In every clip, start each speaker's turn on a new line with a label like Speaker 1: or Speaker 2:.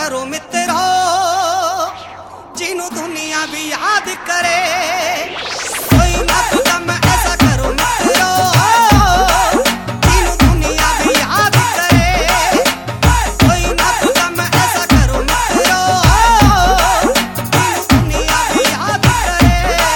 Speaker 1: करो मित्रो, जिन्हों दुनिया भी याद करे। कोई ना कोई काम ऐसा करो मित्रो, जिन्हों दुनिया भी याद करे। कोई ना कोई काम ऐसा करो मित्रो, जिन्हों दुनिया भी याद करे।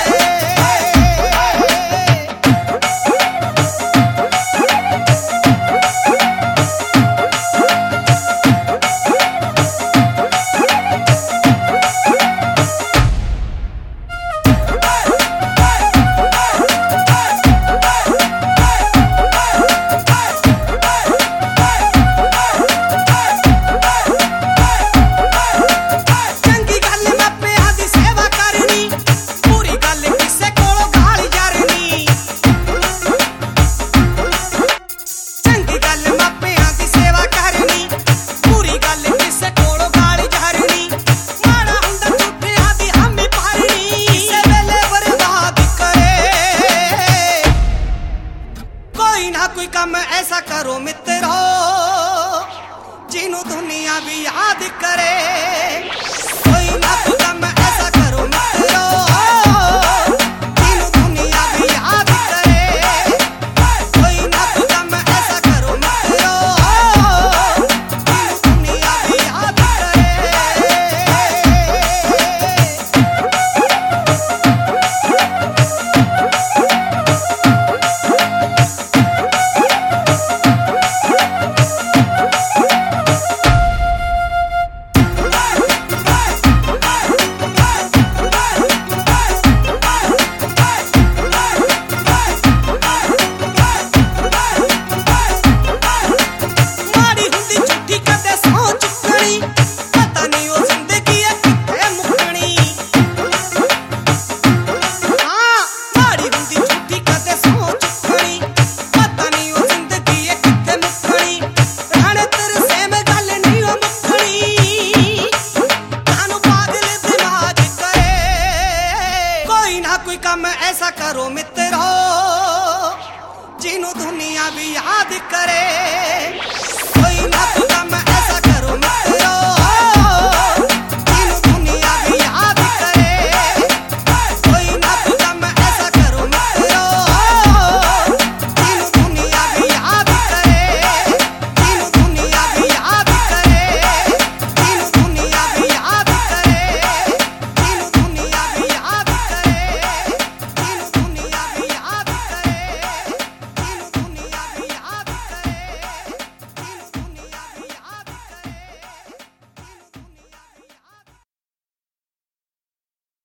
Speaker 1: कोई काम ऐसा करो मित्रो, जिन्हों दुनिया भी याद करे। कोई ना कोई काम ऐसा करो मित्रो, जिन्हों दुनिया भी याद करे। कोई ना कोई काम ऐसा करो मित्रो, जिन्हों दुनिया भी याद करे। कोई काम ऐसा करो मित्रो, जिन्हों दुनिया भी याद करे।